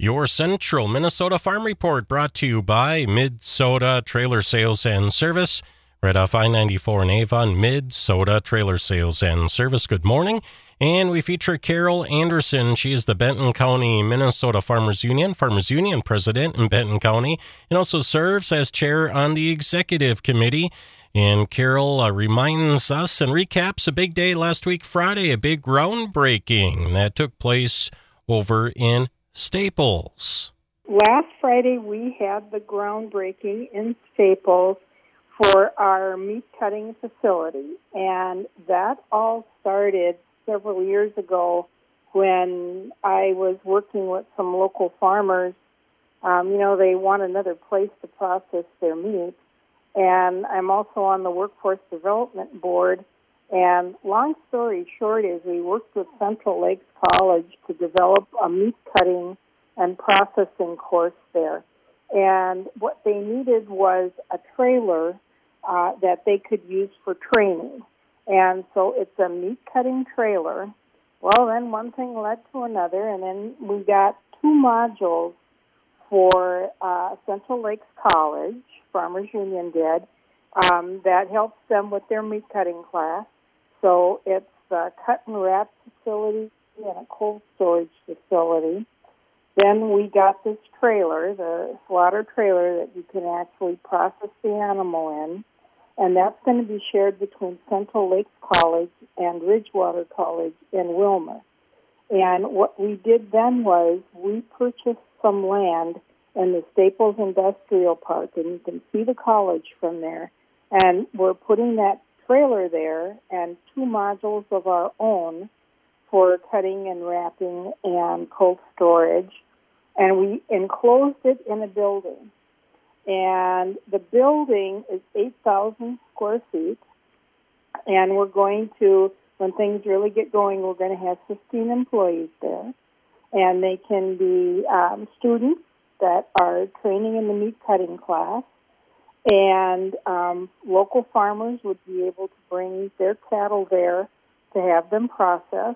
Your Central Minnesota Farm Report brought to you by Mid-Soda Trailer Sales and Service. Right off I-94 in Avon, Mid-Soda Trailer Sales and Service. Good morning. And we feature Carol Anderson. She is the Benton County Minnesota Farmers Union president in Benton County, and also serves as chair on the executive committee. And Carol reminds us and recaps a big day last week, Friday, a big groundbreaking that took place over in Staples. Last Friday, we had the groundbreaking in Staples for our meat cutting facility, and that all started several years ago when I was working with some local farmers. They want another place to process their meat, and I'm also on the Workforce Development Board. And long story short is we worked with Central Lakes College to develop a meat cutting and processing course there. And what they needed was a trailer that they could use for training. And so it's a meat cutting trailer. Well, then one thing led to another, and then we got 2 modules for Central Lakes College, Farmers Union did, that helps them with their meat cutting class. So it's a cut and wrap facility and a cold storage facility. Then we got this trailer, the slaughter trailer, that you can actually process the animal in, and that's going to be shared between Central Lakes College and Ridgewater College in Wilmer. And what we did then was we purchased some land in the Staples Industrial Park, and you can see the college from there, and we're putting that trailer there and 2 modules of our own for cutting and wrapping and cold storage, and we enclosed it in a building. And the building is 8,000 square feet, and we're going to, when things really get going, we're going to have 15 employees there, and they can be students that are training in the meat cutting class, and local farmers would be able to bring their cattle there to have them processed.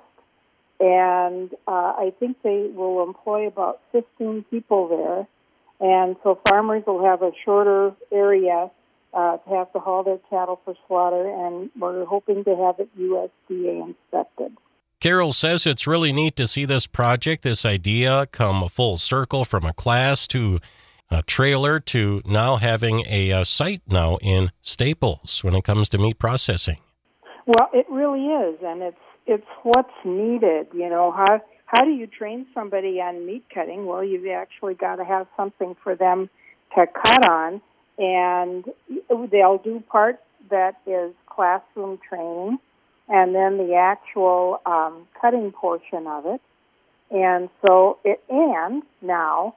And I think they will employ about 15 people there. And so farmers will have a shorter area to have to haul their cattle for slaughter, and we're hoping to have it USDA inspected. Carol says it's really neat to see this project, this idea, come a full circle from a class to a trailer to now having a site now in Staples when it comes to meat processing. Well, it really is, and it's what's needed. How do you train somebody on meat cutting? Well, you've actually got to have something for them to cut on, and they'll do part that is classroom training, and then the actual cutting portion of it. And so now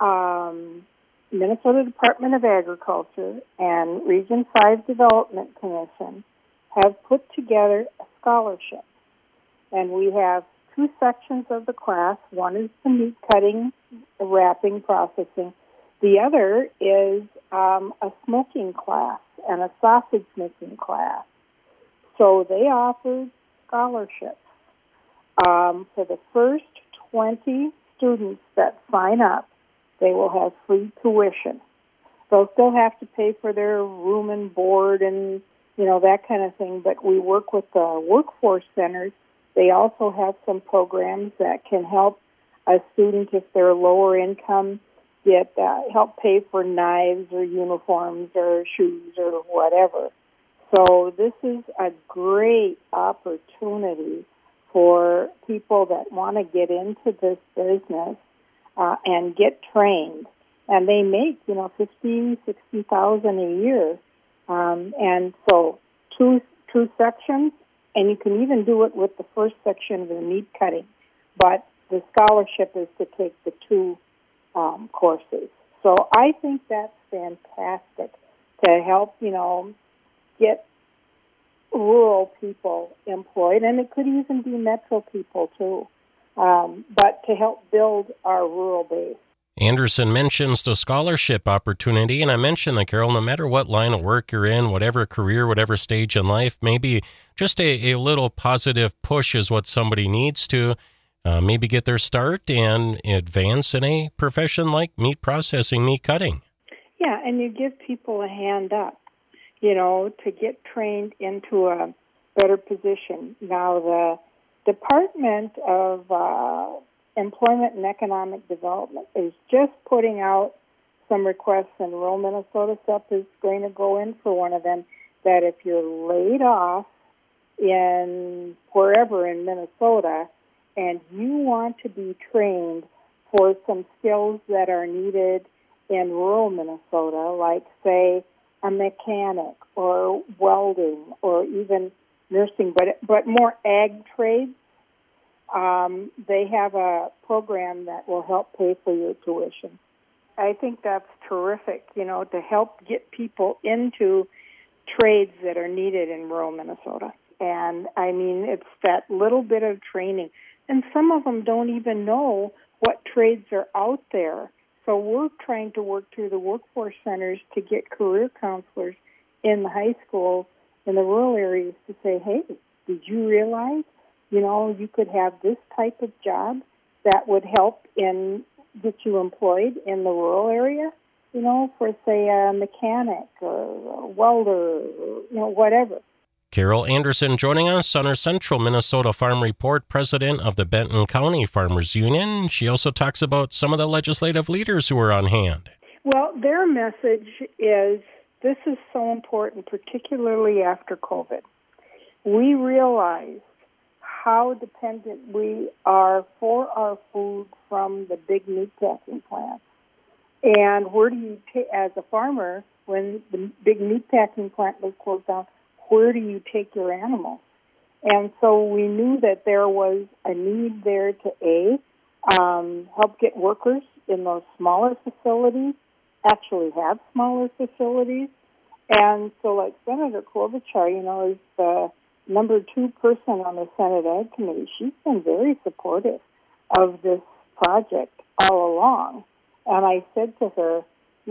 Minnesota Department of Agriculture and Region 5 Development Commission have put together a scholarship. And we have 2 sections of the class. One is the meat cutting, wrapping, processing. The other is a smoking class and a sausage making class. So they offered scholarships for the first 20 students that sign up. They will have free tuition. They'll still have to pay for their room and board and, that kind of thing, but we work with the workforce centers. They also have some programs that can help a student, if they're lower income, get help pay for knives or uniforms or shoes or whatever. So this is a great opportunity for people that want to get into this business and get trained. And they make, $50,000, $60,000 a year. And so two sections, and you can even do it with the first section of the meat cutting. But the scholarship is to take the 2 courses. So I think that's fantastic to help, get rural people employed, and it could even be metro people too, but to help build our rural base. Anderson mentions the scholarship opportunity, and I mentioned that, Carol, no matter what line of work you're in, whatever career, whatever stage in life, maybe just a little positive push is what somebody needs to maybe get their start and advance in a profession like meat processing, meat cutting. Yeah, and you give people a hand up, to get trained into a better position. Now, the Department of Employment and Economic Development is just putting out some requests in rural Minnesota. SEP is going to go in for one of them, that if you're laid off in wherever in Minnesota and you want to be trained for some skills that are needed in rural Minnesota, like, say, a mechanic or welding or even nursing, but more ag trades, they have a program that will help pay for your tuition. I think that's terrific, to help get people into trades that are needed in rural Minnesota. And, it's that little bit of training. And some of them don't even know what trades are out there. So we're trying to work through the workforce centers to get career counselors in the high schools in the rural areas to say, hey, did you realize, you could have this type of job that would help get you employed in the rural area, for, say, a mechanic or a welder, whatever. Carol Anderson joining us on our Central Minnesota Farm Report, president of the Benton County Farmers Union. She also talks about some of the legislative leaders who are on hand. Well, their message is this is so important, particularly after COVID. We realize how dependent we are for our food from the big meat packing plants. And where do you as a farmer, when the big meat packing plant was closed down, where do you take your animals? And so we knew that there was a need there to, help get workers in those smaller facilities, actually have smaller facilities. And so like Senator Klobuchar, is the number 2 person on the Senate Ag Committee. She's been very supportive of this project all along. And I said to her,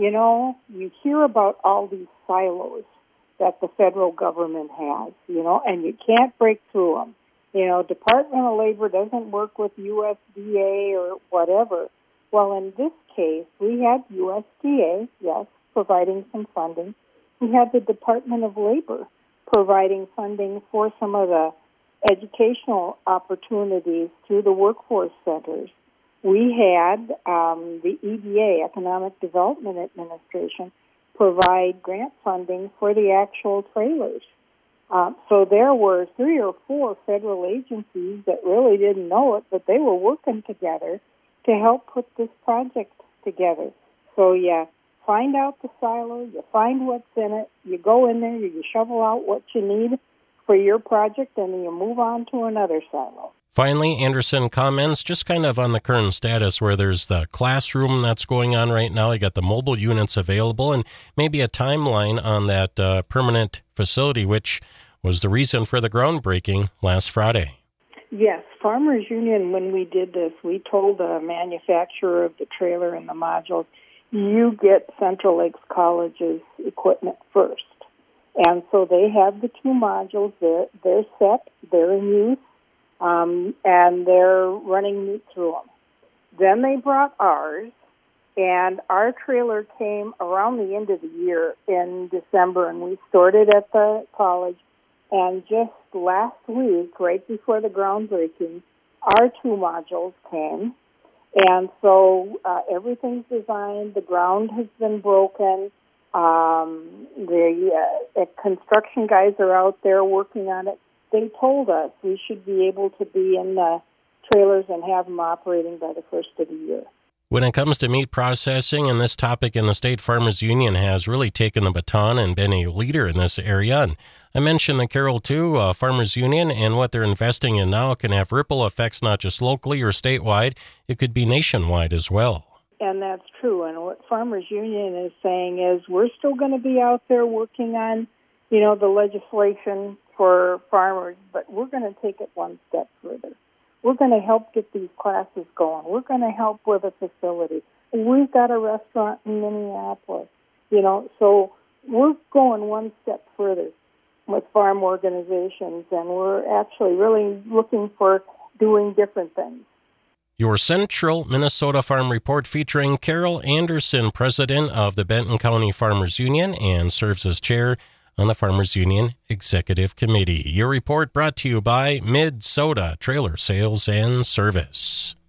you hear about all these silos that the federal government has, and you can't break through them. Department of Labor doesn't work with USDA or whatever. Well, in this case, we had USDA, yes, providing some funding. We had the Department of Labor providing funding for some of the educational opportunities through the workforce centers. We had the EDA, Economic Development Administration, provide grant funding for the actual trailers. So there were 3 or 4 federal agencies that really didn't know it, but they were working together to help put this project together. So you find out the silo, you find what's in it, you go in there, you shovel out what you need for your project, and then you move on to another silo. Finally, Anderson comments just kind of on the current status where there's the classroom that's going on right now. You got the mobile units available and maybe a timeline on that permanent facility, which was the reason for the groundbreaking last Friday. Yes, Farmers Union, when we did this, we told the manufacturer of the trailer and the modules, you get Central Lakes College's equipment first. And so they have the 2 modules. They're set, they're in use. And they're running meat through them. Then they brought ours, and our trailer came around the end of the year in December, and we stored it at the college. And just last week, right before the groundbreaking, our 2 modules came. And so everything's designed. The ground has been broken. The construction guys are out there working on it. They told us we should be able to be in the trailers and have them operating by the first of the year. When it comes to meat processing, and this topic in the State Farmers Union has really taken the baton and been a leader in this area. And I mentioned the Carol, too, Farmers Union, and what they're investing in now can have ripple effects not just locally or statewide, it could be nationwide as well. And that's true. And what Farmers Union is saying is we're still going to be out there working on, the legislation for farmers, but we're going to take it one step further. We're going to help get these classes going. We're going to help with a facility. We've got a restaurant in Minneapolis, so we're going one step further with farm organizations, and we're actually really looking for doing different things. Your Central Minnesota Farm Report featuring Carol Anderson, president of the Benton County Farmers Union and serves as chair on the Farmers Union Executive Committee. Your report brought to you by Mid-Soda Trailer Sales and Service.